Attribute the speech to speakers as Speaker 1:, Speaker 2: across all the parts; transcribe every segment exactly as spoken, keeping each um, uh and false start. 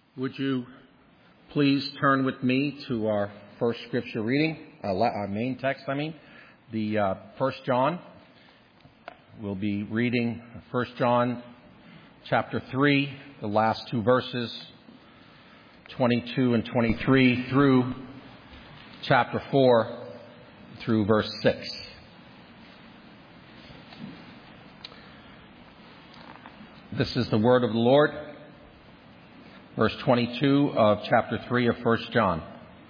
Speaker 1: Would you please turn with me to our first scripture reading, our main text, I mean, the uh, First John. We'll be reading First John chapter three, the last two verses, twenty-two and twenty-three, through chapter four, through verse six. This is the word of the Lord. Verse twenty-two of chapter three of First John.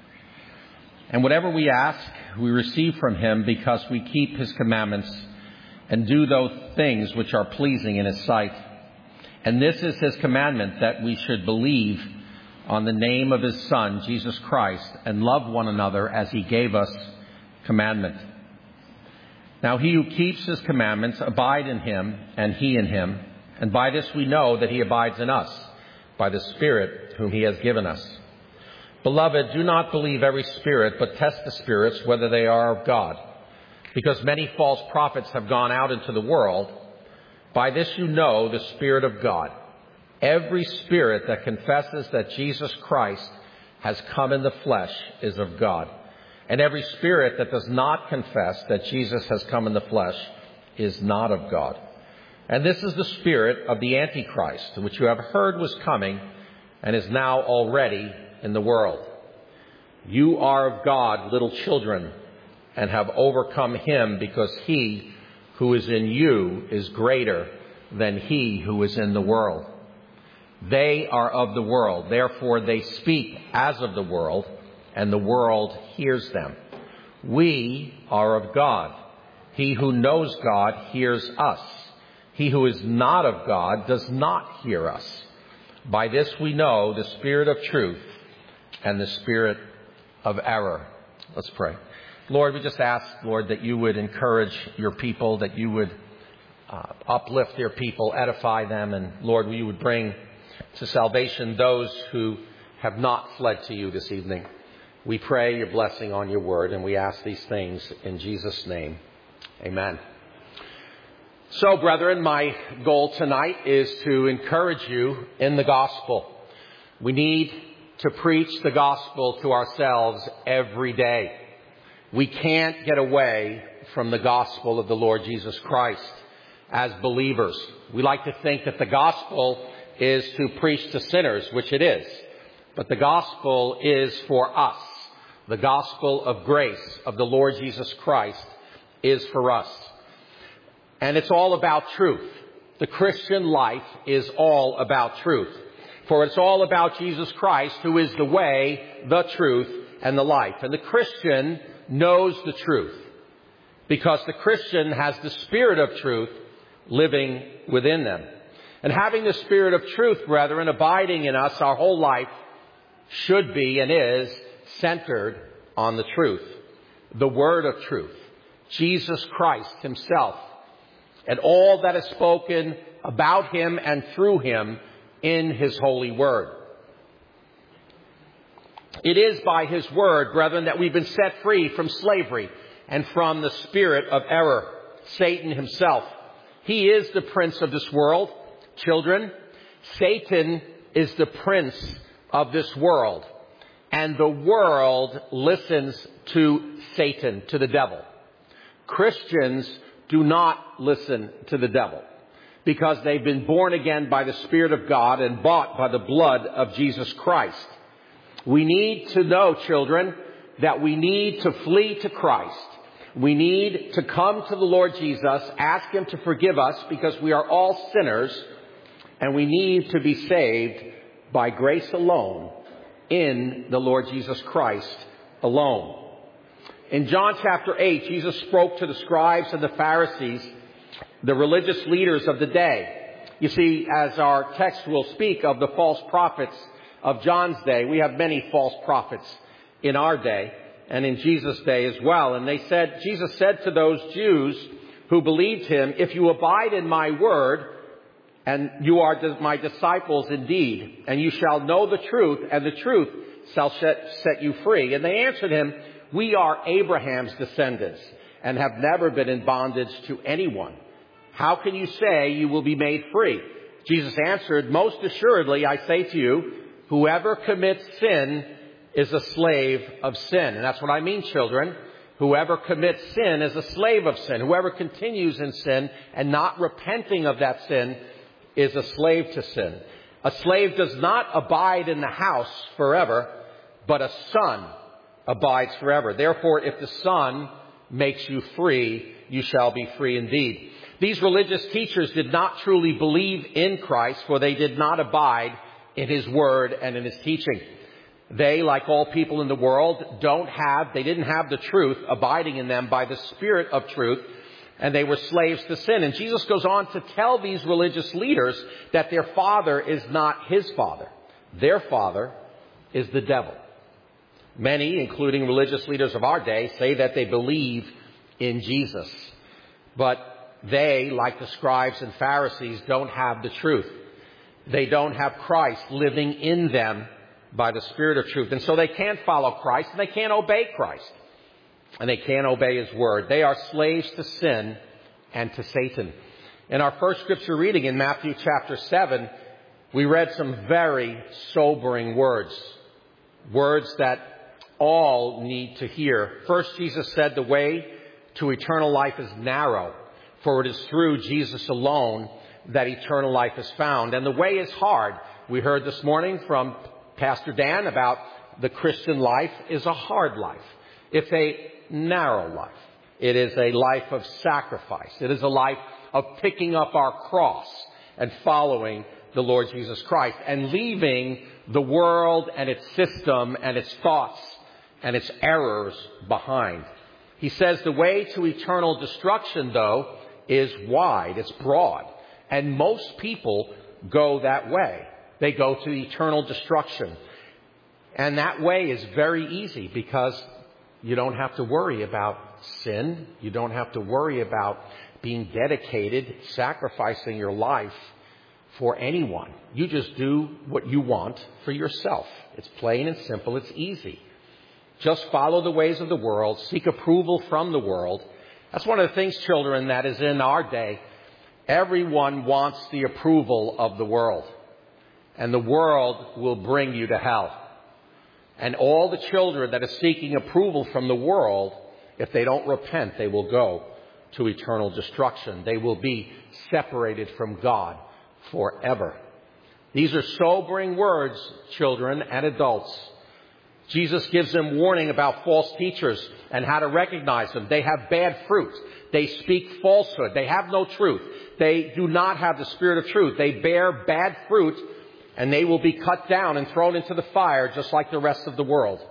Speaker 1: And whatever we ask, we receive from him because we keep his commandments and do those things which are pleasing in his sight. And this is his commandment, that we should believe on the name of his Son, Jesus Christ, and love one another as he gave us commandment. Now he who keeps his commandments abide in him, and he in him. And by this we know that he abides in us, by the Spirit whom he has given us. Beloved, do not believe every spirit, but test the spirits whether they are of God, because many false prophets have gone out into the world. By this you know the Spirit of God. Every spirit that confesses that Jesus Christ has come in the flesh is of God. And every spirit that does not confess that Jesus has come in the flesh is not of God. And this is the spirit of the Antichrist, which you have heard was coming and is now already in the world. You are of God, little children, and have overcome him, because he who is in you is greater than he who is in the world. They are of the world, therefore they speak as of the world, and the world hears them. We are of God. He who knows God hears us. He who is not of God does not hear us. By this we know the spirit of truth and the spirit of error. Let's pray. Lord, we just ask, Lord, that you would encourage your people, that you would uh, uplift your people, edify them, and Lord, you would bring to salvation those who have not fled to you this evening. We pray your blessing on your word, and we ask these things in Jesus' name. Amen. So, brethren, my goal tonight is to encourage you in the gospel. We need to preach the gospel to ourselves every day. We can't get away from the gospel of the Lord Jesus Christ as believers. We like to think that the gospel is to preach to sinners, which it is. But the gospel is for us. The gospel of grace of the Lord Jesus Christ is for us. And it's all about truth. The Christian life is all about truth. For it's all about Jesus Christ, who is the way, the truth, and the life. And the Christian knows the truth, because the Christian has the Spirit of truth living within them. And having the Spirit of truth, brethren, abiding in us, our whole life should be and is centered on the truth. The Word of truth. Jesus Christ himself. And all that is spoken about him and through him in his holy word. It is by his word, brethren, that we've been set free from slavery and from the spirit of error, Satan himself. He is the prince of this world. Children, Satan is the prince of this world. And the world listens to Satan, to the devil. Christians do not listen to the devil, because they've been born again by the Spirit of God and bought by the blood of Jesus Christ. We need to know, children, that we need to flee to Christ. We need to come to the Lord Jesus, ask him to forgive us, because we are all sinners, and we need to be saved by grace alone, in the Lord Jesus Christ alone. In John chapter eight, Jesus spoke to the scribes and the Pharisees, the religious leaders of the day. You see, as our text will speak of the false prophets of John's day, we have many false prophets in our day and in Jesus' day as well. And they said, Jesus said to those Jews who believed him, if you abide in my word, and you are my disciples indeed, and you shall know the truth, and the truth shall set you free. And they answered him, we are Abraham's descendants and have never been in bondage to anyone. How can you say you will be made free? Jesus answered, most assuredly, I say to you, Whoever commits sin is a slave of sin. And that's what I mean, children. Whoever commits sin is a slave of sin. Whoever continues in sin and not repenting of that sin is a slave to sin. A slave does not abide in the house forever, but a son abides forever. Therefore, if the Son makes you free, you shall be free indeed. These religious teachers did not truly believe in Christ, for they did not abide in His word and in His teaching. They, like all people in the world, don't have, they didn't have the truth abiding in them by the Spirit of truth, and they were slaves to sin. And Jesus goes on to tell these religious leaders that their father is not His father. Their father is the devil. Many, including religious leaders of our day, say that they believe in Jesus. But they, like the scribes and Pharisees, don't have the truth. They don't have Christ living in them by the Spirit of truth. And so they can't follow Christ, and they can't obey Christ. And they can't obey His word. They are slaves to sin and to Satan. In our first scripture reading in Matthew chapter seven, we read some very sobering words. Words that all need to hear. First, Jesus said the way to eternal life is narrow, for it is through Jesus alone that eternal life is found. And the way is hard. We heard this morning from Pastor Dan about the Christian life is a hard life. It's a narrow life. It is a life of sacrifice. It is a life of picking up our cross and following the Lord Jesus Christ and leaving the world and its system and its thoughts and its errors behind. He says the way to eternal destruction, though, is wide. It's broad. And most people go that way. They go to eternal destruction. And that way is very easy because you don't have to worry about sin. You don't have to worry about being dedicated, sacrificing your life for anyone. You just do what you want for yourself. It's plain and simple. It's easy. Just follow the ways of the world. Seek approval from the world. That's one of the things, children, that is in our day. Everyone wants the approval of the world. And the world will bring you to hell. And all the children that are seeking approval from the world, if they don't repent, they will go to eternal destruction. They will be separated from God forever. These are sobering words, children and adults. Jesus gives them warning about false teachers and how to recognize them. They have bad fruit. They speak falsehood. They have no truth. They do not have the Spirit of truth. They bear bad fruit, and they will be cut down and thrown into the fire just like the rest of the world.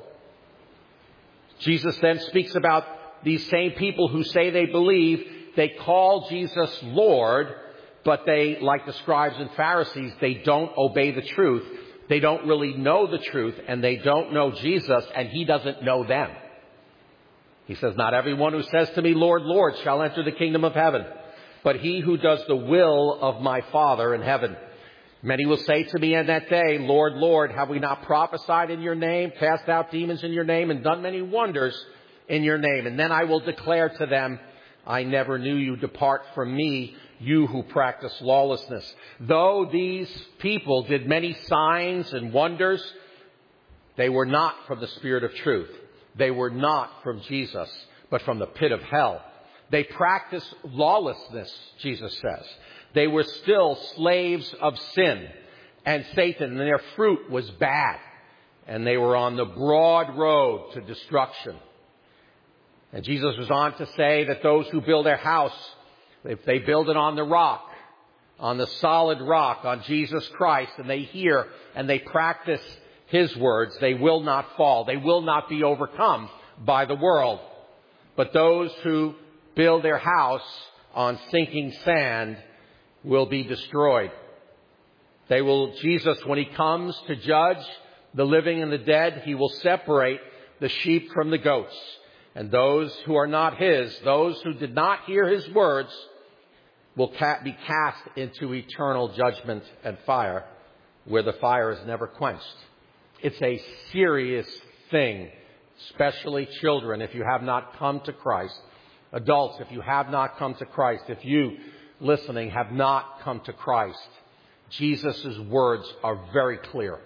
Speaker 1: Jesus then speaks about these same people who say they believe. They call Jesus Lord, but they, like the scribes and Pharisees, they don't obey the truth. They don't really know the truth, and they don't know Jesus, and He doesn't know them. He says, not everyone who says to me, Lord, Lord, shall enter the kingdom of heaven, but he who does the will of my Father in heaven. Many will say to me in that day, Lord, Lord, have we not prophesied in your name, cast out demons in your name, and done many wonders in your name? And then I will declare to them, I never knew you. Depart from me, you who practice lawlessness. Though these people did many signs and wonders, they were not from the Spirit of truth. They were not from Jesus, but from the pit of hell. They practiced lawlessness, Jesus says. They were still slaves of sin and Satan, and their fruit was bad. And they were on the broad road to destruction. And Jesus was on to say that those who build their house, if they build it on the rock, on the solid rock, on Jesus Christ, and they hear and they practice His words, they will not fall. They will not be overcome by the world. But those who build their house on sinking sand will be destroyed. They will, Jesus, when He comes to judge the living and the dead, He will separate the sheep from the goats. And those who are not His, those who did not hear His words, will be cast into eternal judgment and fire, where the fire is never quenched. It's a serious thing, especially children, if you have not come to Christ. Adults, if you have not come to Christ, if you, listening, have not come to Christ, Jesus' words are very clear.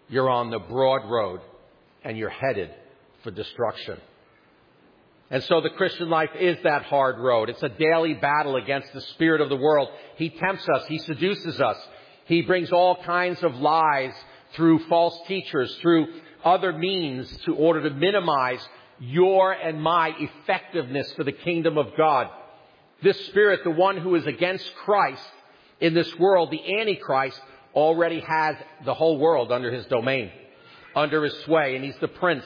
Speaker 1: you're on the broad road and you're headed for destruction. And so the Christian life is that hard road. It's a daily battle against the spirit of the world. He tempts us. He seduces us. He brings all kinds of lies through false teachers, through other means to order to minimize your and my effectiveness for the kingdom of God. This spirit, the one who is against Christ in this world, the Antichrist, already has the whole world under his domain, under his sway, and he's the prince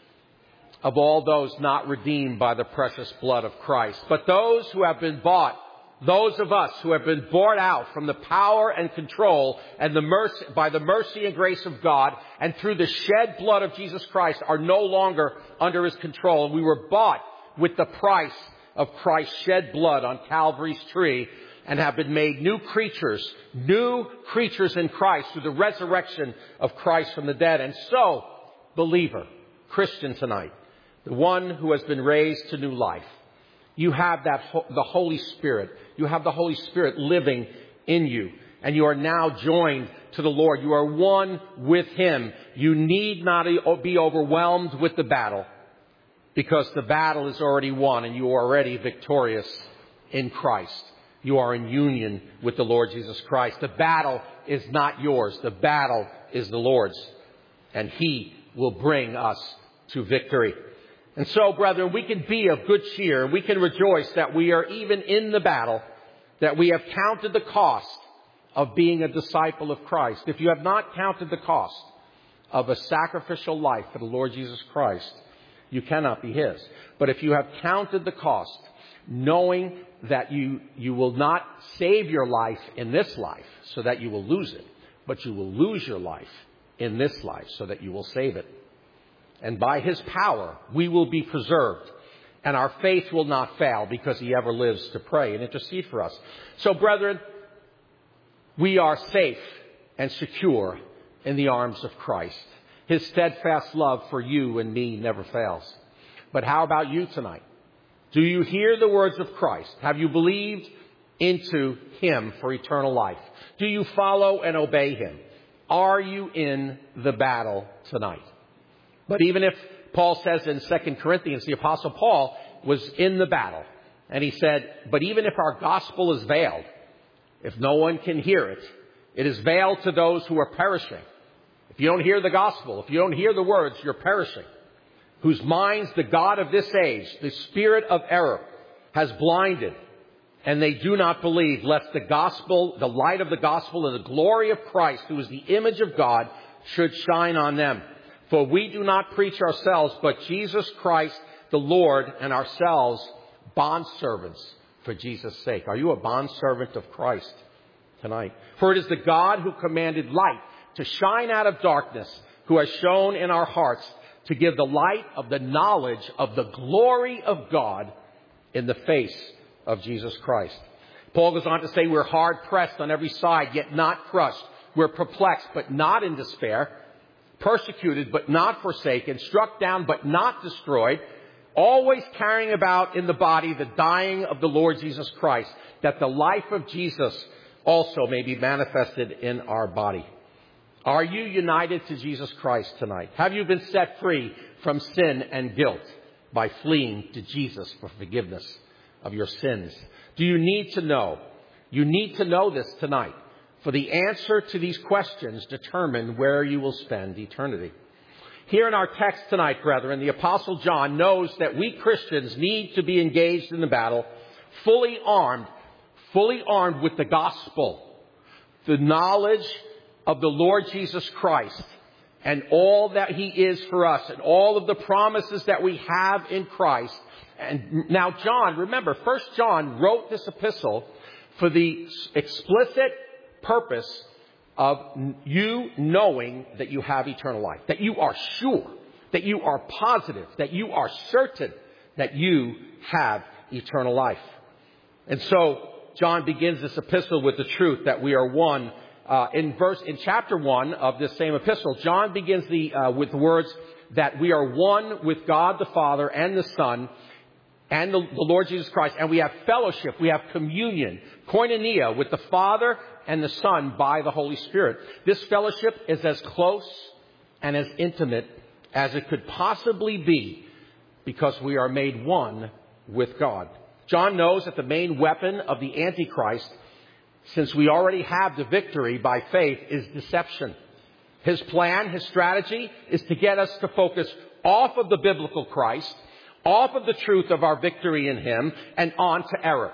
Speaker 1: of all those not redeemed by the precious blood of Christ. But those who have been bought, those of us who have been bought out from the power and control and the mercy, by the mercy and grace of God, and through the shed blood of Jesus Christ, are no longer under his control. And we were bought with the price of Christ's shed blood on Calvary's tree, and have been made new creatures, new creatures in Christ through the resurrection of Christ from the dead. And so, believer, Christian tonight, the one who has been raised to new life, you have that, the Holy Spirit. You have the Holy Spirit living in you. And you are now joined to the Lord. You are one with him. You need not be overwhelmed with the battle, because the battle is already won and you are already victorious in Christ. You are in union with the Lord Jesus Christ. The battle is not yours. The battle is the Lord's. And he will bring us to victory. And so, brethren, we can be of good cheer. We can rejoice that we are even in the battle, that we have counted the cost of being a disciple of Christ. If you have not counted the cost of a sacrificial life for the Lord Jesus Christ, you cannot be his. But if you have counted the cost, knowing that you, you will not save your life in this life so that you will lose it, but you will lose your life in this life so that you will save it. And by his power, we will be preserved, and our faith will not fail, because he ever lives to pray and intercede for us. So, brethren, we are safe and secure in the arms of Christ. His steadfast love for you and me never fails. But how about you tonight? Do you hear the words of Christ? Have you believed into him for eternal life? Do you follow and obey him? Are you in the battle tonight? But even if Paul says in Second Corinthians, the Apostle Paul was in the battle. And he said, but even if our gospel is veiled, if no one can hear it, it is veiled to those who are perishing. If you don't hear the gospel, if you don't hear the words, you're perishing. Whose minds the God of this age, the spirit of error, has blinded, and they do not believe, lest the gospel, the light of the gospel and the glory of Christ, who is the image of God, should shine on them. For we do not preach ourselves, but Jesus Christ the Lord, and ourselves bondservants for Jesus' sake. Are you a bondservant of Christ tonight? For it is the God who commanded light to shine out of darkness, who has shown in our hearts to give the light of the knowledge of the glory of God in the face of Jesus Christ. Paul goes on to say, we're hard pressed on every side, yet not crushed. We're perplexed, but not in despair. Persecuted, but not forsaken. Struck down, but not destroyed. Always carrying about in the body the dying of the Lord Jesus Christ, that the life of Jesus also may be manifested in our body. Are you united to Jesus Christ tonight? Have you been set free from sin and guilt by fleeing to Jesus for forgiveness of your sins? Do you need to know? You need to know this tonight. For the answer to these questions determine where you will spend eternity. Here in our text tonight, brethren, the Apostle John knows that we Christians need to be engaged in the battle, fully armed, fully armed with the gospel, the knowledge of the Lord Jesus Christ, and all that he is for us, and all of the promises that we have in Christ. And now John, remember, First John wrote this epistle for the explicit purpose of you knowing that you have eternal life, that you are sure, that you are positive, that you are certain that you have eternal life. And so John begins this epistle with the truth that we are one. Uh, in verse, in chapter one of this same epistle, John begins the uh, with the words that we are one with God the Father and the Son and the, the Lord Jesus Christ, and we have fellowship, we have communion, koinonia with the Father and the Son by the Holy Spirit. This fellowship is as close
Speaker 2: and as intimate as it could possibly be, because we are made one with God. John knows that the main weapon of the Antichrist, since we already have the victory by faith, is deception. His plan, his strategy, is to get us to focus off of the biblical Christ, off of the truth of our victory in him, and on to error.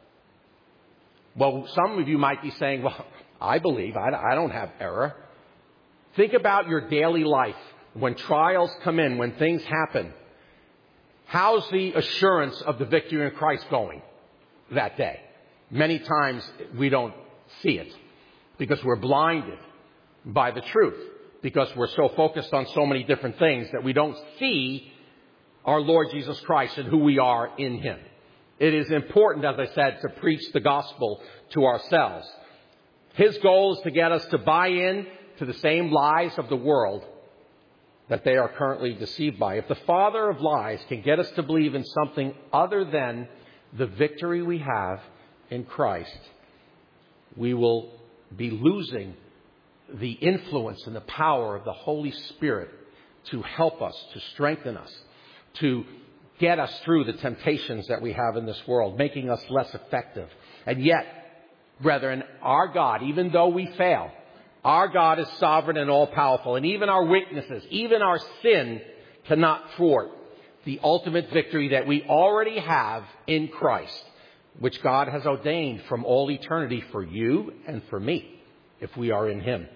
Speaker 2: Well, some of you might be saying, well, I believe, I, I don't have error. Think about your daily life. When trials come in, when things happen, how's the assurance of the victory in Christ going that day? Many times we don't see it because we're blinded by the truth, because we're so focused on so many different things that we don't see our Lord Jesus Christ and who we are in him. It is important, as I said, to preach the gospel to ourselves. His goal is to get us to buy in to the same lies of the world that they are currently deceived by. If the father of lies can get us to believe in something other than the victory we have in Christ, we will be losing the influence and the power of the Holy Spirit to help us, to strengthen us, to get us through the temptations that we have in this world, making us less effective. And yet, brethren, our God, even though we fail, our God is sovereign and all-powerful, and even our weaknesses, even our sin cannot thwart the ultimate victory that we already have in Christ, which God has ordained from all eternity for you and for me, if we are in him.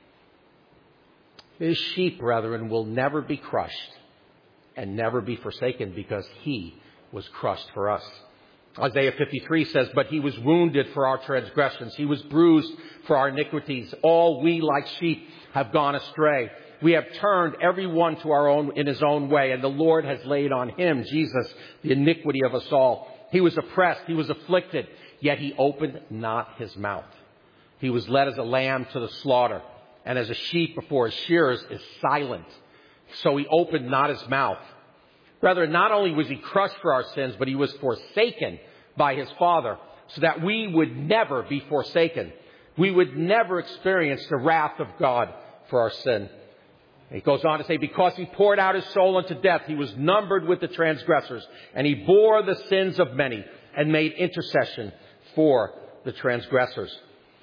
Speaker 2: His sheep, brethren, will never be crushed and never be forsaken, because he was crushed for us. Isaiah fifty-three says, but he was wounded for our transgressions. He was bruised for our iniquities. All we like sheep have gone astray. We have turned every one to our own, in his own way. And the Lord has laid on him, Jesus, the iniquity of us all. He was oppressed. He was afflicted. Yet he opened not his mouth. He was led as a lamb to the slaughter. And as a sheep before his shearers is silent, so he opened not his mouth. Brethren, not only was he crushed for our sins, but he was forsaken by his Father, so that we would never be forsaken. We would never experience the wrath of God for our sin. He goes on to say, because he poured out his soul unto death, he was numbered with the transgressors, and he bore the sins of many and made intercession for the transgressors.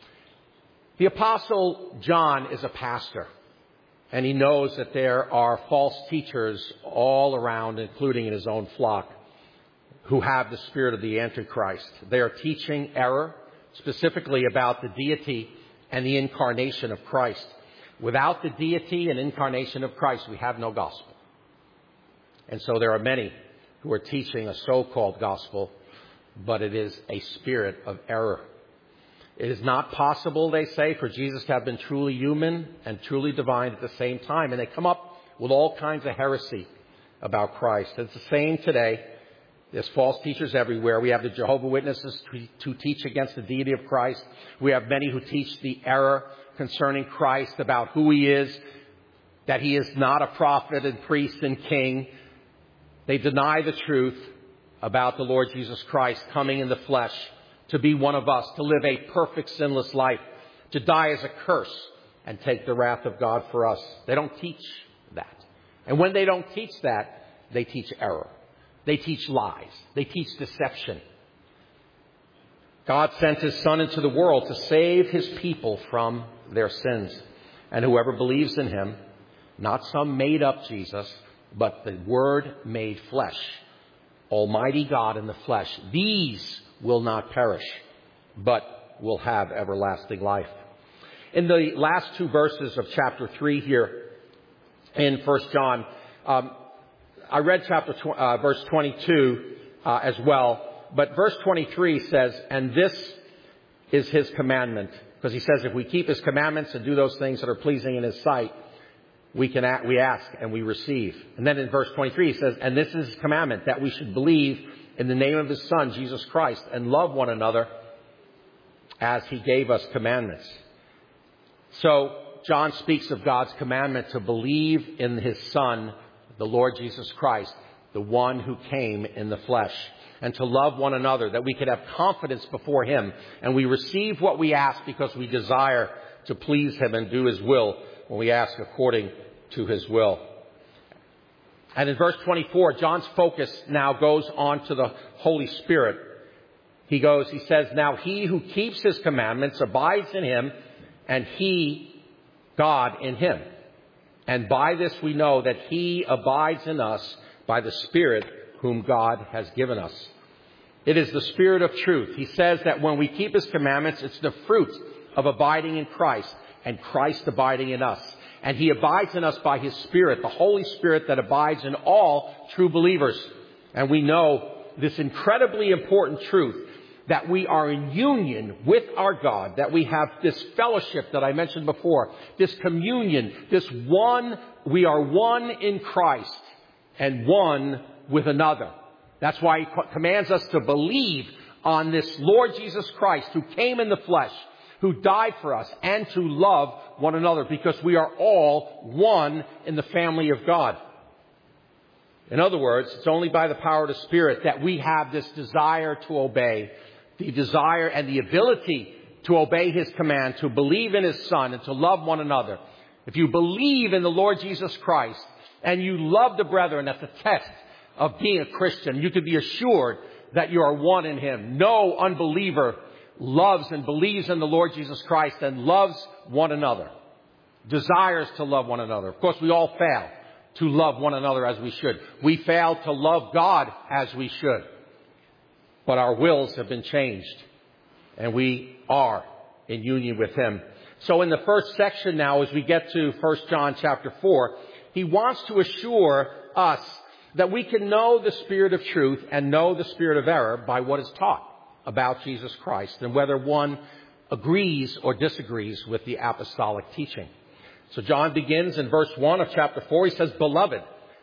Speaker 2: The Apostle John is a pastor, and he knows that there are false teachers all around, including in his own flock, who have the spirit of the Antichrist. They are teaching error, specifically about the deity and the incarnation of Christ. Without the deity and incarnation of Christ, we have no gospel. And so there are many who are teaching a so-called gospel, but it is a spirit of error. It is not possible, they say, for Jesus to have been truly human and truly divine at the same time. And they come up with all kinds of heresy about Christ. It's the same today. There's false teachers everywhere. We have the Jehovah's Witnesses to teach against the deity of Christ. We have many who teach the error concerning Christ, about who he is, that he is not a prophet and priest and king. They deny the truth about the Lord Jesus Christ coming in the flesh to be one of us, to live a perfect sinless life, to die as a curse and take the wrath of God for us. They don't teach that. And when they don't teach that, they teach error. They teach lies. They teach deception. God sent his Son into the world to save his people from their sins. And whoever believes in him, not some made-up Jesus, but the Word made flesh, Almighty God in the flesh, these will not perish, but will have everlasting life. In the last two verses of chapter three here in First John, um, I read chapter tw- uh, verse twenty-two uh, as well, but verse twenty-three says, and this is his commandment, because he says if we keep his commandments and do those things that are pleasing in his sight, we can act, we ask and we receive. And then in verse twenty-three he says, and this is his commandment, that we should believe in the name of his Son, Jesus Christ, and love one another as he gave us commandments. So John speaks of God's commandment to believe in his Son, the Lord Jesus Christ, the one who came in the flesh, and to love one another, that we could have confidence before him, and we receive what we ask because we desire to please him and do his will when we ask according to his will. And in verse twenty-four, John's focus now goes on to the Holy Spirit. He goes, he says, now he who keeps his commandments abides in him, and he, God, in him. And by this we know that he abides in us by the Spirit whom God has given us. It is the Spirit of truth. He says that when we keep his commandments, it's the fruit of abiding in Christ and Christ abiding in us. And he abides in us by his Spirit, the Holy Spirit that abides in all true believers. And we know this incredibly important truth, that we are in union with our God, that we have this fellowship that I mentioned before, this communion, this one, we are one in Christ and one with another. That's why he commands us to believe on this Lord Jesus Christ who came in the flesh, who died for us, and to love one another, because we are all one in the family of God. In other words, it's only by the power of the Spirit that we have this desire to obey, the desire and the ability to obey his command, to believe in his Son, and to love one another. If you believe in the Lord Jesus Christ and you love the brethren, that's a test of being a Christian. You can be assured that you are one in him. No unbeliever loves and believes in the Lord Jesus Christ and loves one another, desires to love one another. Of course, we all fail to love one another as we should. We fail to love God as we should. But our wills have been changed, and we are in union with him. So in the first section now, as we get to First John chapter four, he wants to assure us that we can know the spirit of truth and know the spirit of error by what is taught about Jesus Christ, and whether one agrees or disagrees with the apostolic teaching. So John begins in verse one of chapter four. He says, "Beloved,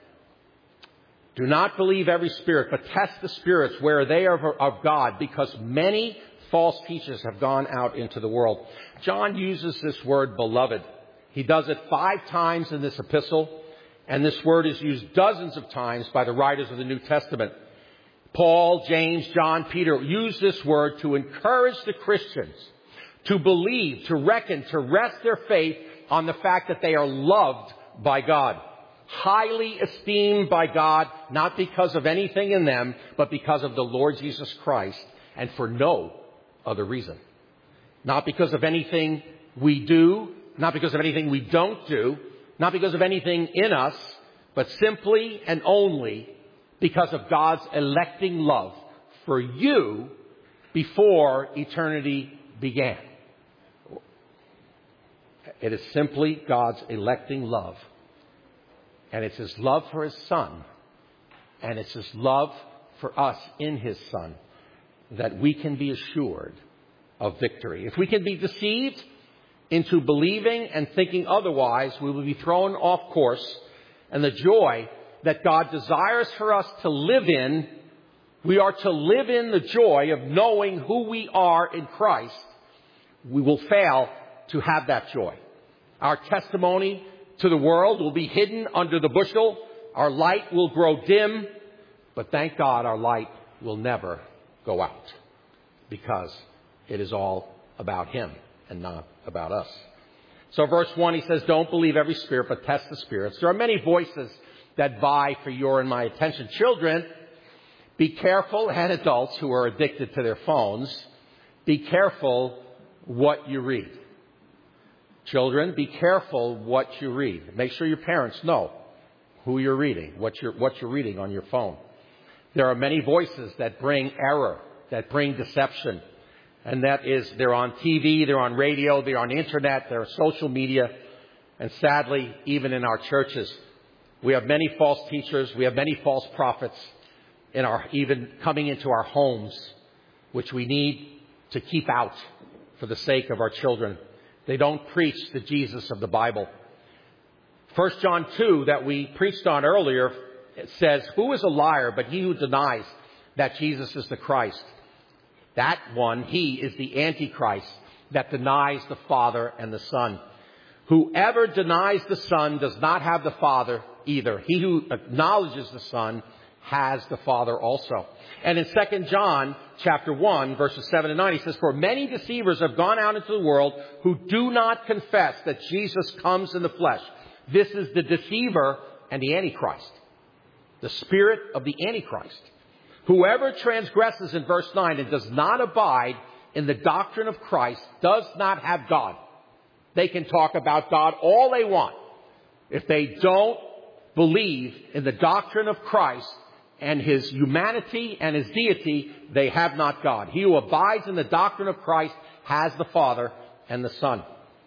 Speaker 2: do not believe every spirit, but test the spirits where they are of God, because many false teachers have gone out into the world." John uses this word beloved. He does it five times in this epistle, and this word is used dozens of times by the writers of the New Testament. Paul, James, John, Peter use this word to encourage the Christians to believe, to reckon, to rest their faith on the fact that they are loved by God, highly esteemed by God, not because of anything in them, but because of the Lord Jesus Christ, and for no other reason. Not because of anything we do, not because of anything we don't do, not because of anything in us, but simply and only because of God's electing love for you before eternity began. It is simply God's electing love. And it's his love for his Son, and it's his love for us in his Son, that we can be assured of victory. If we can be deceived into believing and thinking otherwise, we will be thrown off course, and the joy that God desires for us to live in, we are to live in the joy of knowing who we are in Christ. We will fail to have that joy. Our testimony to the world will be hidden under the bushel. Our light will grow dim, but thank God our light will never go out, because it is all about him and not about us. So verse one, he says, "Don't believe every spirit, but test the spirits." There are many voices that vie for your and my attention. Children, be careful, and adults who are addicted to their phones, be careful what you read. Children, be careful what you read. Make sure your parents know who you're reading, what you're, what you're reading on your phone. There are many voices that bring error, that bring deception. And that is, they're on T V, they're on radio, they're on the internet, they're on social media. And sadly, even in our churches, we have many false teachers, we have many false prophets in our, even coming into our homes, which we need to keep out for the sake of our children. They don't preach the Jesus of the Bible. First John two, that we preached on earlier, it says, "Who is a liar but he who denies that Jesus is the Christ?" That one, he is the Antichrist that denies the Father and the Son. Whoever denies the Son does not have the Father either. He who acknowledges the Son has the Father also. And in Second John chapter one, verses seven and nine, he says, "For many deceivers have gone out into the world who do not confess that Jesus comes in the flesh. This is the deceiver and the Antichrist. The spirit of the Antichrist. Whoever transgresses in verse nine and does not abide in the doctrine of Christ does not have God. They can talk about God all they want. If they don't believe in the doctrine of Christ and His humanity and His deity, they have not God. He who abides in the doctrine of Christ has the Father and the Son.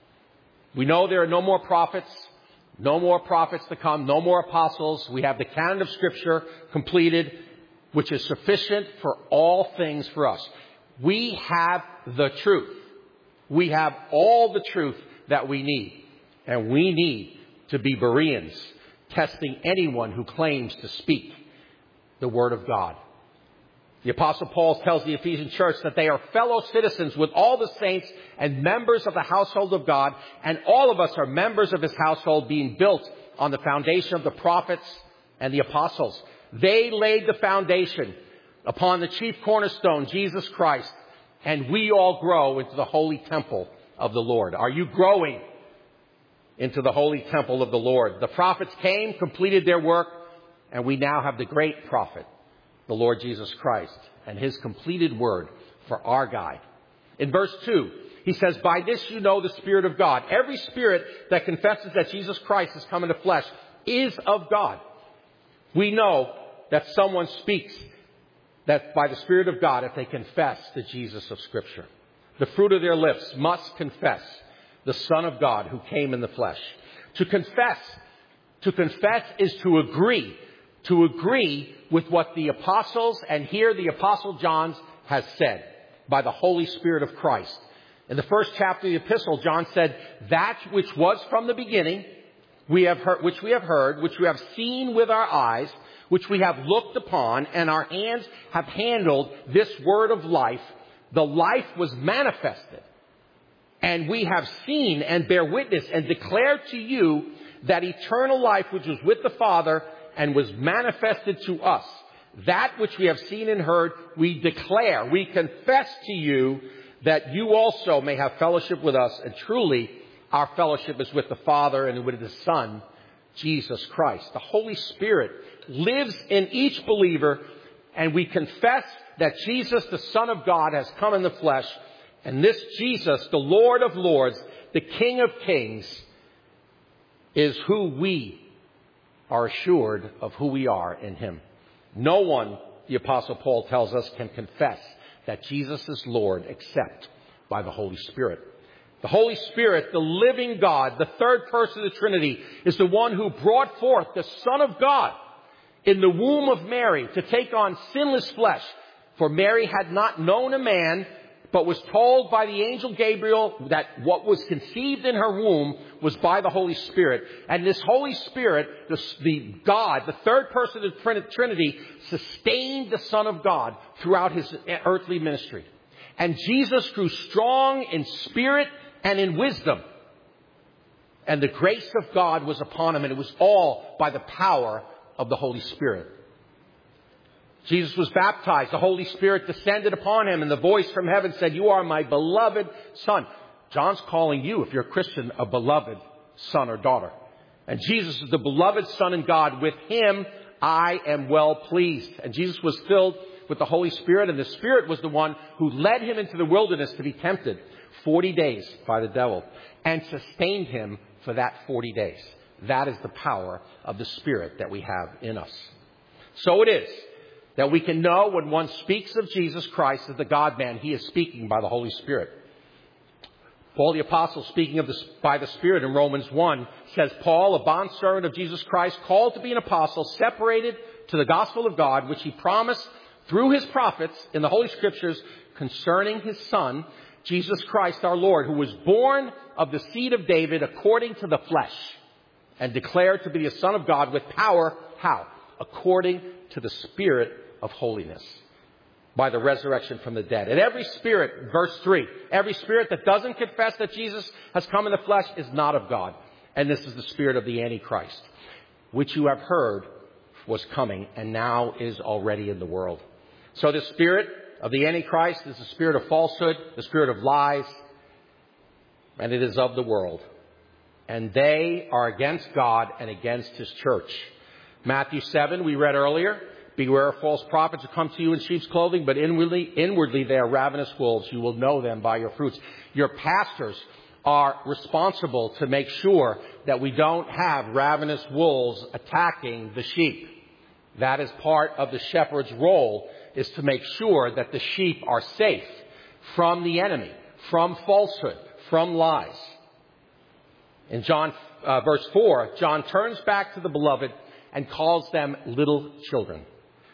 Speaker 2: We know there are no more prophets, no more prophets to come, no more apostles. We have the canon of Scripture completed, which is sufficient for all things for us. We have the truth. We have all the truth that we need. And we need to be Bereans, testing anyone who claims to speak the Word of God. The Apostle Paul tells the Ephesian church that they are fellow citizens with all the saints and members of the household of God, and all of us are members of His household, being built on the foundation of the prophets and the apostles. They laid the foundation upon the chief cornerstone, Jesus Christ, and we all grow into the holy temple of the Lord. Are you growing into the holy temple of the Lord? The prophets came, completed their work, and we now have the great prophet, the Lord Jesus Christ, and His completed word for our guide. In verse two, he says, by this you know the Spirit of God. Every spirit that confesses that Jesus Christ has come in the flesh is of God. We know that someone speaks that by the Spirit of God if they confess the Jesus of Scripture. The fruit of their lips must confess the Son of God who came in the flesh. To confess, to confess is to agree. To agree with what the apostles, and here the Apostle John has said, by the Holy Spirit of Christ. In the first chapter of the epistle, John said, that which was from the beginning, we have heard, which we have heard, which we have seen with our eyes, which we have looked upon, and our hands have handled this word of life. The life was manifested, and we have seen and bear witness and declare to you that eternal life which was with the Father and was manifested to us. That which we have seen and heard, we declare, we confess to you, that you also may have fellowship with us. And truly, our fellowship is with the Father and with the Son, Jesus Christ. The Holy Spirit lives in each believer, and we confess that Jesus, the Son of God, has come in the flesh. And this Jesus, the Lord of Lords, the King of Kings, is who we are assured of who we are in Him. No one, the Apostle Paul tells us, can confess that Jesus is Lord except by the Holy Spirit. The Holy Spirit, the living God, the third person of the Trinity, is the one who brought forth the Son of God in the womb of Mary to take on sinless flesh. For Mary had not known a man, but was told by the angel Gabriel that what was conceived in her womb was by the Holy Spirit. And this Holy Spirit, the, the God, the third person of the Trinity, sustained the Son of God throughout His earthly ministry. And Jesus grew strong in spirit and in wisdom. And the grace of God was upon Him, and it was all by the power of the Holy Spirit. Jesus was baptized. The Holy Spirit descended upon Him, and the voice from heaven said, you are my beloved Son. John's calling you, if you're a Christian, a beloved son or daughter. And Jesus is the beloved Son in God. With Him I am well pleased. And Jesus was filled with the Holy Spirit, and the Spirit was the one who led Him into the wilderness to be tempted forty days by the devil, and sustained Him for that forty days. That is the power of the Spirit that we have in us. So it is that we can know when one speaks of Jesus Christ as the God-man, he is speaking by the Holy Spirit. Paul the Apostle, speaking of this by the Spirit in Romans one, says, Paul, a bondservant of Jesus Christ, called to be an apostle, separated to the gospel of God, which He promised through His prophets in the Holy Scriptures concerning His Son, Jesus Christ our Lord, who was born of the seed of David according to the flesh, and declared to be the Son of God with power. How? According to the Spirit of holiness, by the resurrection from the dead. And every spirit, verse three, every spirit that doesn't confess that Jesus has come in the flesh is not of God. And this is the spirit of the Antichrist, which you have heard was coming and now is already in the world. So the spirit of the Antichrist is the spirit of falsehood, the spirit of lies, and it is of the world. and they are against God and against His church. Matthew seven, we read earlier, beware of false prophets who come to you in sheep's clothing, but inwardly, inwardly they are ravenous wolves. You will know them by your fruits. Your pastors are responsible to make sure that we don't have ravenous wolves attacking the sheep. That is part of the shepherd's role, is to make sure that the sheep are safe from the enemy, from falsehood, from lies. In John uh, verse four, John turns back to the beloved and calls them little children.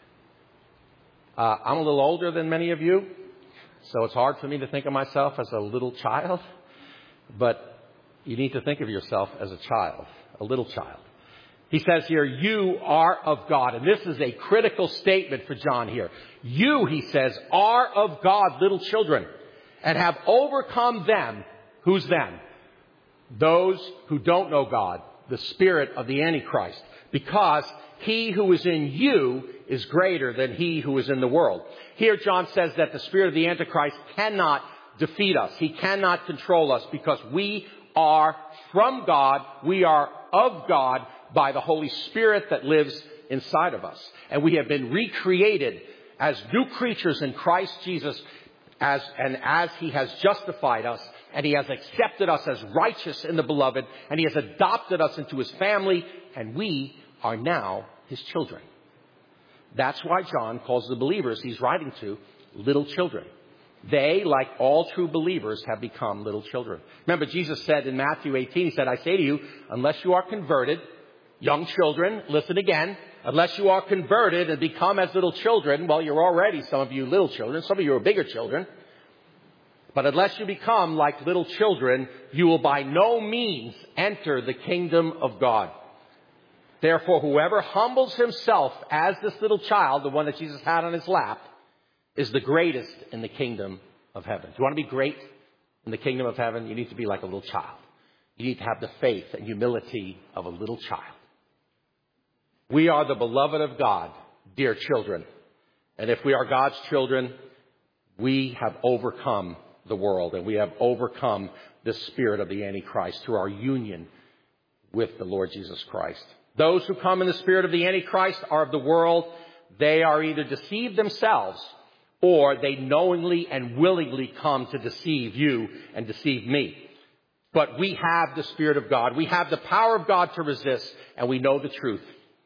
Speaker 2: Uh, I'm a little older than many of you, so it's hard for me to think of myself as a little child. But you need to think of yourself as a child, a little child. He says here, you are of God. And this is a critical statement for John here. You, he says, are of God, little children, and have overcome them. Who's them? Those who don't know God, the spirit of the Antichrist. Because he who is in you is greater than he who is in the world. Here John says that the spirit of the Antichrist cannot defeat us. He cannot control us because we are from God. We are of God by the Holy Spirit that lives inside of us. And we have been recreated as new creatures in Christ Jesus, as and as He has justified us, and He has accepted us as righteous in the beloved, and He has adopted us into His family, and we are now His children. That's why John calls the believers he's writing to little children. They, like all true believers, have become little children. Remember, Jesus said in Matthew eighteen, He said, I say to you, unless you are converted, young children, listen again, unless you are converted and become as little children, well, you're already, some of you, little children, some of you are bigger children, but unless you become like little children, you will by no means enter the kingdom of God. Therefore, whoever humbles himself as this little child, the one that Jesus had on His lap, is the greatest in the kingdom of heaven. Do you want to be great in the kingdom of heaven? You need to be like a little child. You need to have the faith and humility of a little child. We are the beloved of God, dear children. And if we are God's children, we have overcome the world, and we have overcome the spirit of the Antichrist through our union with the Lord Jesus Christ. Those who come in the spirit of the Antichrist are of the world. They are either deceived themselves, or they knowingly and willingly come to deceive you and deceive me. But we have the Spirit of God. We have the power of God to resist, and we know the truth.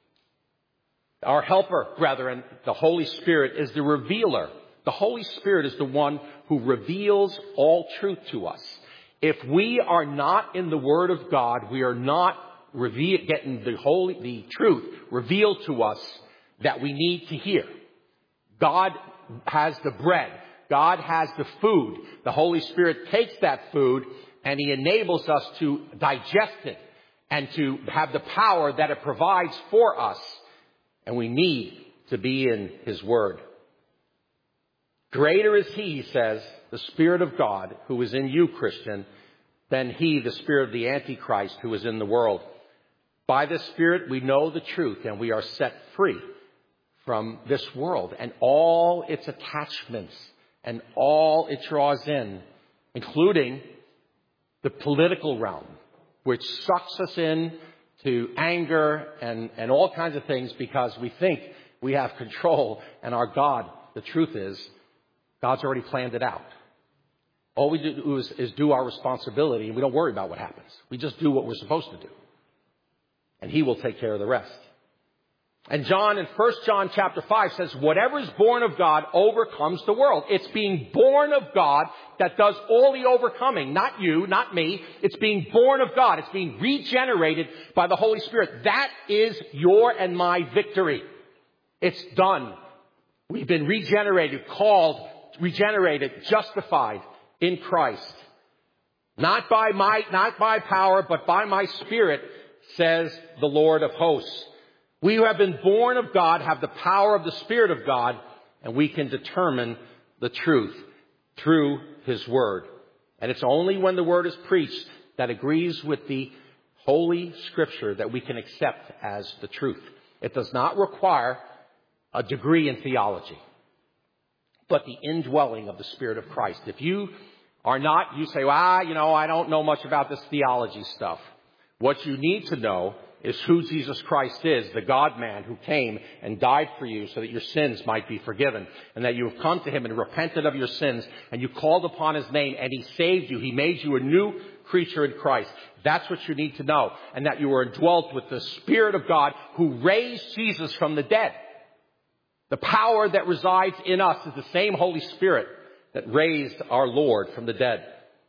Speaker 2: Our helper, brethren, the Holy Spirit, is the revealer. The Holy Spirit is the one who reveals all truth to us. If we are not in the Word of God, we are not reveal, getting the holy, the truth revealed to us that we need to hear. God has the bread. God has the food. The Holy Spirit takes that food and He enables us to digest it and to have the power that it provides for us. And we need to be in His Word. Greater is He, he says, the Spirit of God who is in you, Christian, than he, the spirit of the Antichrist, who is in the world. By this Spirit we know the truth, and we are set free from this world and all its attachments and all it draws in, including the political realm, which sucks us in to anger and, and all kinds of things because we think we have control. And our God, the truth is, God's already planned it out. All we do is, is do our responsibility, and we don't worry about what happens. We just do what we're supposed to do. And He will take care of the rest. And John in First John chapter five says, whatever is born of God overcomes the world. It's being born of God that does all the overcoming. Not you, not me. It's being born of God. It's being regenerated by the Holy Spirit. That is your and my victory. It's done. We've been regenerated, called, regenerated, justified in Christ. Not by might, not by power, but by my Spirit, says the Lord of hosts. We who have been born of God have the power of the Spirit of God, and we can determine the truth through His Word. And it's only when the Word is preached that agrees with the Holy Scripture that we can accept as the truth. It does not require a degree in theology, but the indwelling of the Spirit of Christ. If you are not, you say, well, you know, I don't know much about this theology stuff. What you need to know is who Jesus Christ is, the God-man who came and died for you so that your sins might be forgiven, and that you have come to him and repented of your sins, and you called upon his name, and he saved you. He made you a new creature in Christ. That's what you need to know, and that you were indwelt with the Spirit of God who raised Jesus from the dead. The power that resides in us is the same Holy Spirit that raised our Lord from the dead.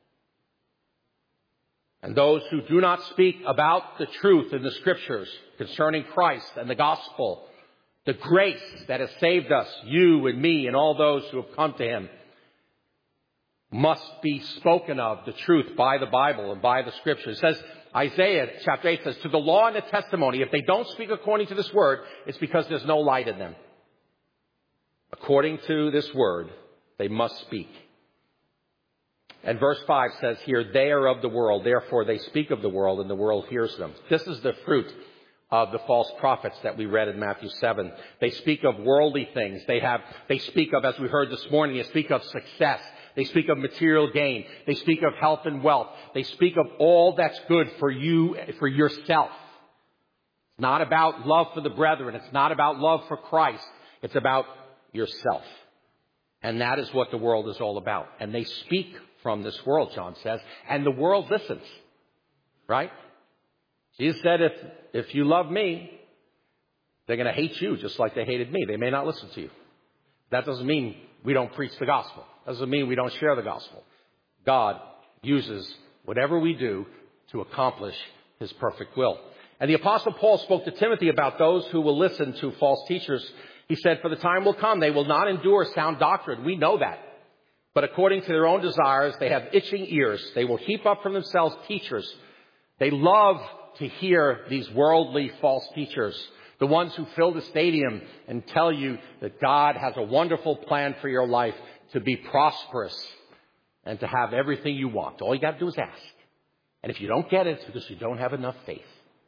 Speaker 2: And those who do not speak about the truth in the Scriptures concerning Christ and the gospel, the grace that has saved us, you and me and all those who have come to him, must be spoken of, the truth, by the Bible and by the Scriptures. It says, Isaiah chapter eight says, to the law and the testimony, if they don't speak according to this word, it's because there's no light in them. According to this word, they must speak. And verse five says here, they are of the world, therefore they speak of the world, and the world hears them. This is the fruit of the false prophets that we read in Matthew seven. They speak of worldly things. They have, they speak of, as we heard this morning, they speak of success. They speak of material gain. They speak of health and wealth. They speak of all that's good for you, for yourself. It's not about love for the brethren. It's not about love for Christ. It's about yourself. And that is what the world is all about. And they speak from this world, John says, and the world listens. Right? Jesus said, if, if you love me, they're going to hate you just like they hated me. They may not listen to you. That doesn't mean we don't preach the gospel. Doesn't mean we don't share the gospel. God uses whatever we do to accomplish his perfect will. And the Apostle Paul spoke to Timothy about those who will listen to false teachers. He said, for the time will come, they will not endure sound doctrine. We know that. But according to their own desires, they have itching ears. They will heap up from themselves teachers. They love to hear these worldly false teachers, the ones who fill the stadium and tell you that God has a wonderful plan for your life, to be prosperous and to have everything you want. All you got to do is ask. And if you don't get it, it's because you don't have enough faith.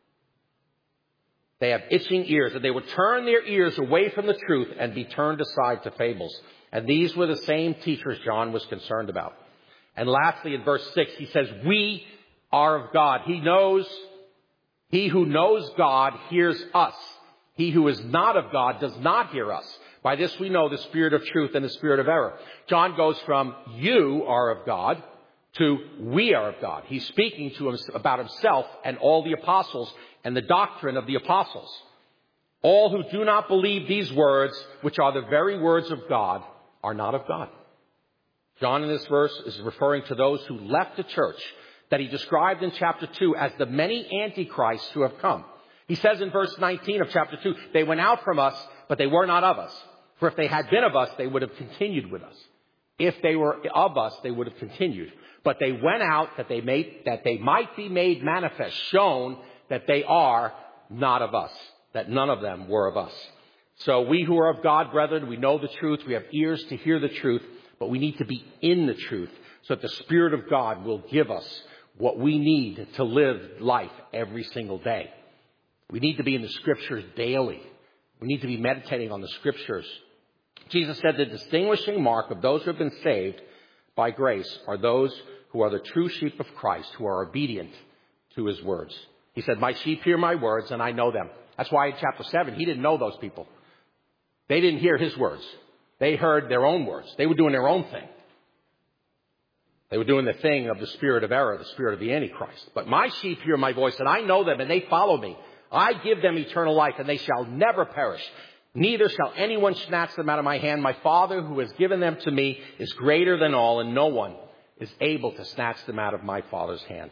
Speaker 2: They have itching ears, and they will turn their ears away from the truth and be turned aside to fables. And these were the same teachers John was concerned about. And lastly, in verse six, he says, we are of God. He knows, he who knows God hears us. He who is not of God does not hear us. By this we know the spirit of truth and the spirit of error. John goes from you are of God to we are of God. He's speaking to him about himself and all the apostles and the doctrine of the apostles. All who do not believe these words, which are the very words of God, are not of God. John in this verse is referring to those who left the church that he described in chapter two as the many antichrists who have come. He says in verse nineteen of chapter two, they went out from us, but they were not of us. For if they had been of us, they would have continued with us. If they were of us, they would have continued. But they went out that they made, that they might be made manifest, shown that they are not of us, that none of them were of us. So we who are of God, brethren, we know the truth. We have ears to hear the truth, but we need to be in the truth so that the Spirit of God will give us what we need to live life every single day. We need to be in the Scriptures daily. We need to be meditating on the Scriptures. Jesus said the distinguishing mark of those who have been saved by grace are those who are the true sheep of Christ, who are obedient to his words. He said, my sheep hear my words and I know them. That's why in chapter seven, he didn't know those people. They didn't hear his words. They heard their own words. They were doing their own thing. They were doing the thing of the spirit of error, the spirit of the Antichrist. But my sheep hear my voice and I know them and they follow me. I give them eternal life and they shall never perish. Neither shall anyone snatch them out of my hand. My Father who has given them to me is greater than all, and no one is able to snatch them out of my Father's hand.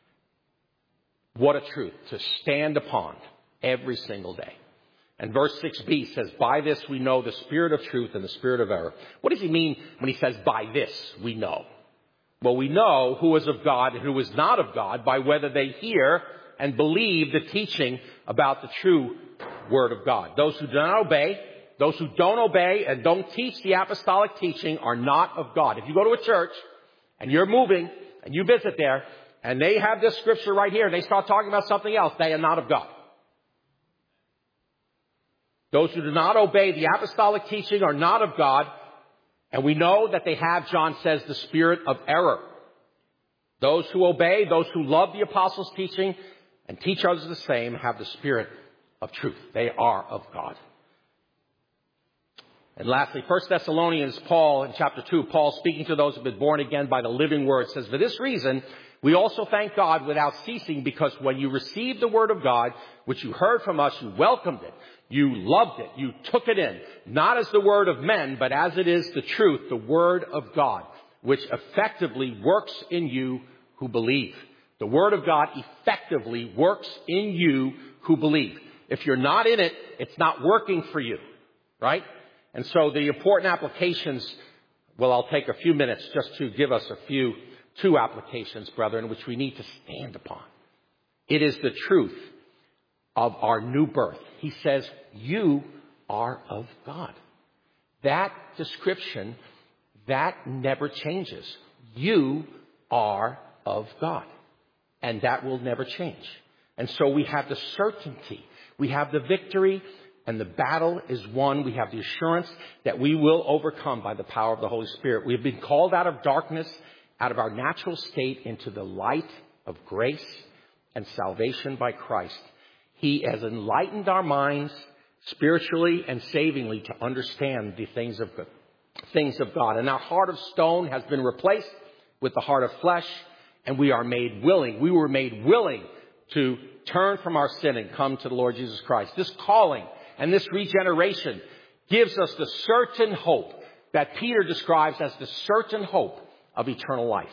Speaker 2: What a truth to stand upon every single day. And verse six b says, by this we know the spirit of truth and the spirit of error. What does he mean when he says, by this we know? Well, we know who is of God and who is not of God by whether they hear and believe the teaching about the true Word of God. Those who do not obey, those who don't obey and don't teach the apostolic teaching are not of God. If you go to a church and you're moving and you visit there and they have this scripture right here and they start talking about something else, they are not of God. Those who do not obey the apostolic teaching are not of God. And we know that they have, John says, the spirit of error. Those who obey, those who love the apostles' teaching, and teach others the same have the spirit of truth. They are of God. And lastly, First Thessalonians, Paul, in chapter two, Paul speaking to those who have been born again by the living word, says, for this reason, we also thank God without ceasing, because when you received the word of God, which you heard from us, you welcomed it, you loved it, you took it in, not as the word of men, but as it is the truth, the word of God, which effectively works in you who believe. The word of God effectively works in you who believe. If you're not in it, it's not working for you, right? And so the important applications, well, I'll take a few minutes just to give us a few, two applications, brethren, which we need to stand upon. It is the truth of our new birth. He says, you are of God. That description, that never changes. You are of God. And that will never change. And so we have the certainty. We have the victory. And the battle is won. We have the assurance that we will overcome by the power of the Holy Spirit. We have been called out of darkness, out of our natural state, into the light of grace and salvation by Christ. He has enlightened our minds spiritually and savingly to understand the things of God, things of God. And our heart of stone has been replaced with the heart of flesh, and we are made willing. We were made willing to turn from our sin and come to the Lord Jesus Christ. This calling and this regeneration gives us the certain hope that Peter describes as the certain hope of eternal life.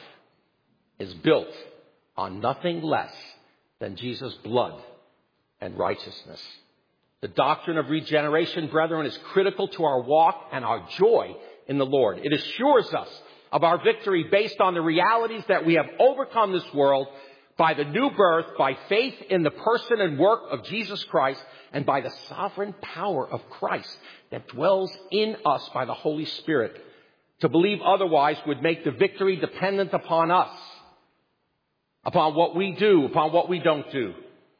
Speaker 2: Is built on nothing less than Jesus' blood and righteousness. The doctrine of regeneration, brethren, is critical to our walk and our joy in the Lord. It assures us of our victory based on the realities that we have overcome this world by the new birth, by faith in the person and work of Jesus Christ, and by the sovereign power of Christ that dwells in us by the Holy Spirit. To believe otherwise would make the victory dependent upon us, upon what we do, upon what we don't do.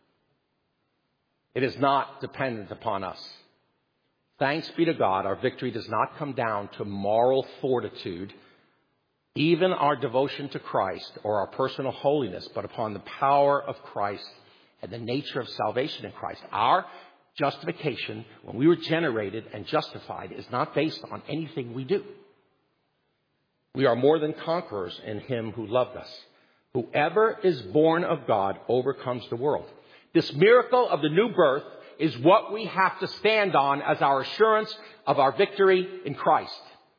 Speaker 2: It is not dependent upon us. Thanks be to God, our victory does not come down to moral fortitude, even our devotion to Christ or our personal holiness, but upon the power of Christ and the nature of salvation in Christ. Our justification, when we were generated and justified, is not based on anything we do. We are more than conquerors in him who loved us. Whoever is born of God overcomes the world. This miracle of the new birth is what we have to stand on as our assurance of our victory in Christ.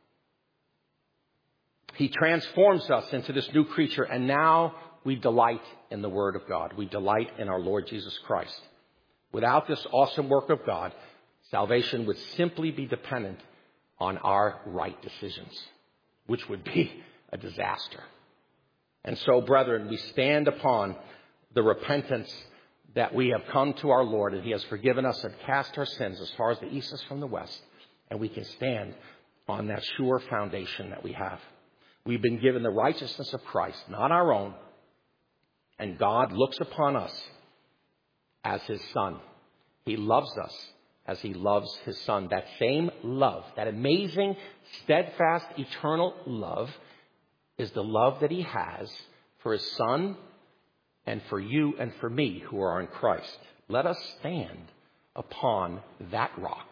Speaker 2: He transforms us into this new creature, and now we delight in the Word of God. We delight in our Lord Jesus Christ. Without this awesome work of God, salvation would simply be dependent on our right decisions, which would be a disaster. And so, brethren, we stand upon the repentance that we have come to our Lord, and he has forgiven us and cast our sins as far as the east is from the west. And we can stand on that sure foundation that we have. We've been given the righteousness of Christ, not our own. And God looks upon us as his son. He loves us as he loves his son. That same love, that amazing, steadfast, eternal love, is the love that he has for his son and for you and for me who are in Christ. Let us stand upon that rock.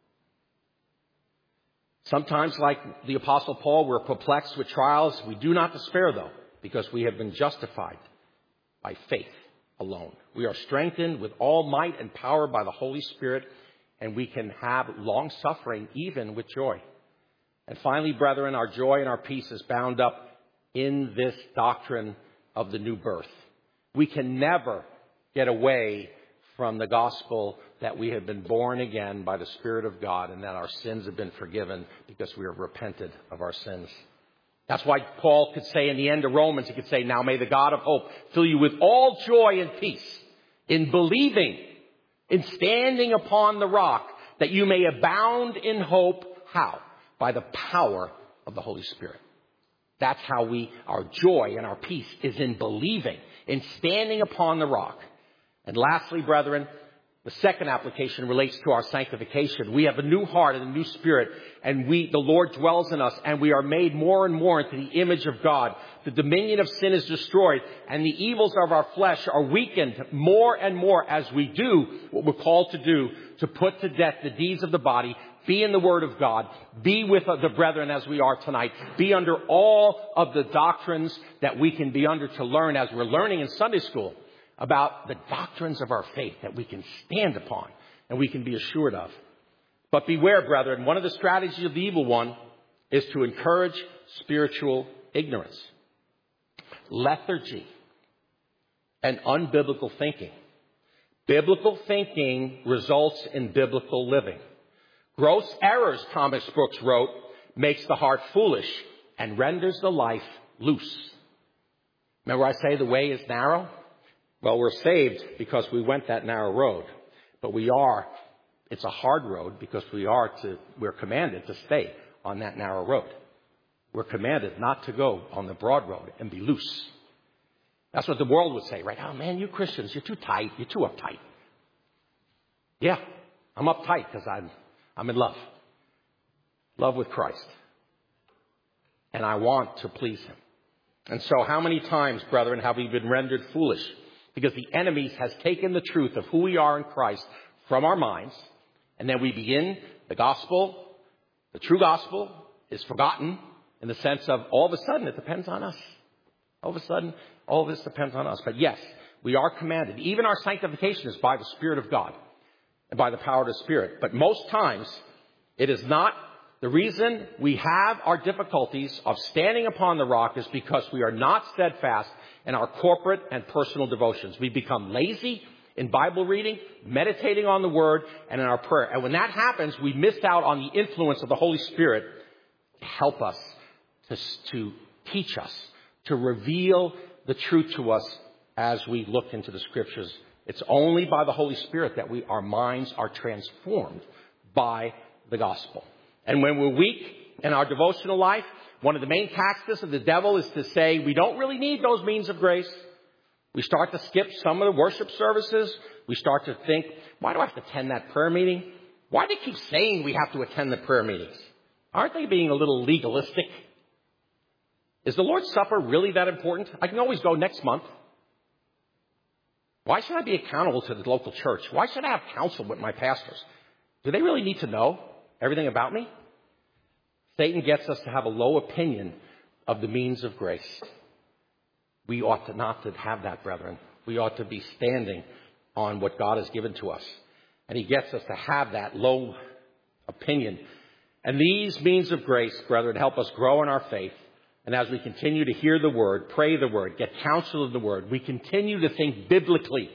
Speaker 2: Sometimes, like the Apostle Paul, we're perplexed with trials. We do not despair, though, because we have been justified by faith alone. We are strengthened with all might and power by the Holy Spirit, and we can have long suffering even with joy. And finally, brethren, our joy and our peace is bound up in this doctrine of the new birth. We can never get away from the gospel that we have been born again by the Spirit of God and that our sins have been forgiven because we have repented of our sins. That's why Paul could say in the end of Romans, he could say, now may the God of hope fill you with all joy and peace in believing, in standing upon the rock, that you may abound in hope. How? By the power of the Holy Spirit. That's how we, our joy and our peace is in believing, in standing upon the rock. And lastly, brethren, The second application relates to our sanctification. We have a new heart and a new spirit, and we, the Lord dwells in us, and we are made more and more into the image of God. The dominion of sin is destroyed, and the evils of our flesh are weakened more and more as we do what we're called to do, to put to death the deeds of the body, be in the Word of God, be with the brethren as we are tonight, be under all of the doctrines that we can be under to learn as we're learning in Sunday school about the doctrines of our faith that we can stand upon and we can be assured of. But beware, brethren, one of the strategies of the evil one is to encourage spiritual ignorance, lethargy, and unbiblical thinking. Biblical thinking results in biblical living. Gross errors, Thomas Brooks wrote, makes the heart foolish and renders the life loose. Remember I say the way is narrow? Well, we're saved because we went that narrow road. But we are, it's a hard road because we are to, we're commanded to stay on that narrow road. We're commanded not to go on the broad road and be loose. That's what the world would say, right? Oh man, you Christians, you're too tight. You're too uptight. Yeah, I'm uptight because I'm, I'm in love. Love with Christ. And I want to please Him. And so how many times, brethren, have we been rendered foolish? Because the enemy has taken the truth of who we are in Christ from our minds. And then we begin the gospel, the true gospel is forgotten in the sense of all of a sudden it depends on us. All of a sudden, all of this depends on us. But yes, we are commanded. Even our sanctification is by the Spirit of God and by the power of the Spirit. But most times it is not. The reason we have our difficulties of standing upon the rock is because we are not steadfast in our corporate and personal devotions. We become lazy in Bible reading, meditating on the Word, and in our prayer. And when that happens, we miss out on the influence of the Holy Spirit to help us, to, to teach us, to reveal the truth to us as we look into the Scriptures. It's only by the Holy Spirit that we, our minds are transformed by the gospel. And when we're weak in our devotional life, one of the main tactics of the devil is to say we don't really need those means of grace. We start to skip some of the worship services. We start to think, why do I have to attend that prayer meeting? Why do they keep saying we have to attend the prayer meetings? Aren't they being a little legalistic? Is the Lord's Supper really that important? I can always go next month. Why should I be accountable to the local church? Why should I have counsel with my pastors? Do they really need to know everything about me? Satan gets us to have a low opinion of the means of grace. We ought to not to have that, brethren. We ought to be standing on what God has given to us. And he gets us to have that low opinion. And these means of grace, brethren, help us grow in our faith. And as we continue to hear the Word, pray the Word, get counsel of the Word, we continue to think biblically.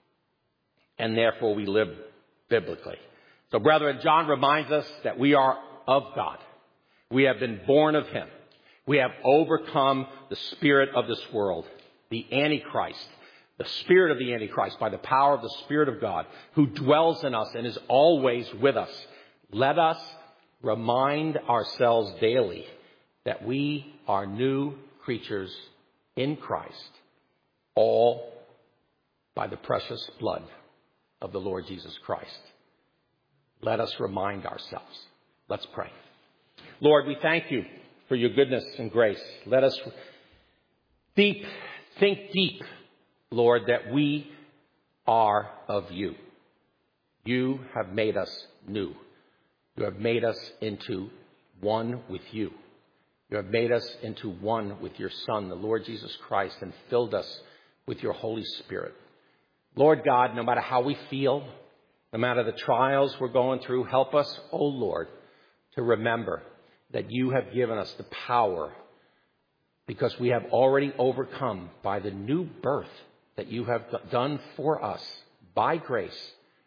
Speaker 2: And therefore we live biblically. So, brethren, John reminds us that we are of God. We have been born of Him. We have overcome the spirit of this world, the Antichrist, the spirit of the Antichrist by the power of the Spirit of God who dwells in us and is always with us. Let us remind ourselves daily that we are new creatures in Christ, all by the precious blood of the Lord Jesus Christ. Let us remind ourselves. Let's pray. Lord, we thank you for your goodness and grace. Let us deep, think deep, Lord, that we are of you. You have made us new. You have made us into one with you. You have made us into one with your Son, the Lord Jesus Christ, and filled us with your Holy Spirit. Lord God, no matter how we feel, no matter the trials we're going through, help us, O Lord, to remember that you have given us the power because we have already overcome by the new birth that you have done for us by grace,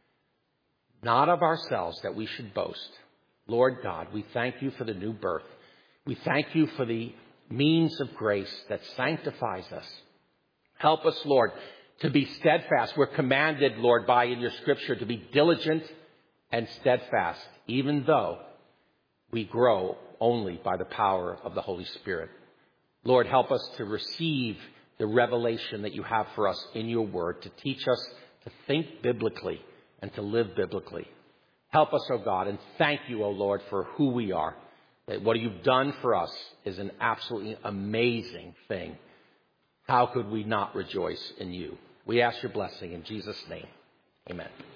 Speaker 2: not of ourselves that we should boast. Lord God, we thank you for the new birth. We thank you for the means of grace that sanctifies us. Help us, Lord, to be steadfast. We're commanded, Lord, by in your Scripture to be diligent and steadfast, even though we grow only by the power of the Holy Spirit. Lord, help us to receive the revelation that you have for us in your word, to teach us to think biblically and to live biblically. Help us, O God, and thank you, O Lord, for who we are. That what you've done for us is an absolutely amazing thing. How could we not rejoice in you? We ask your blessing in Jesus' name. Amen.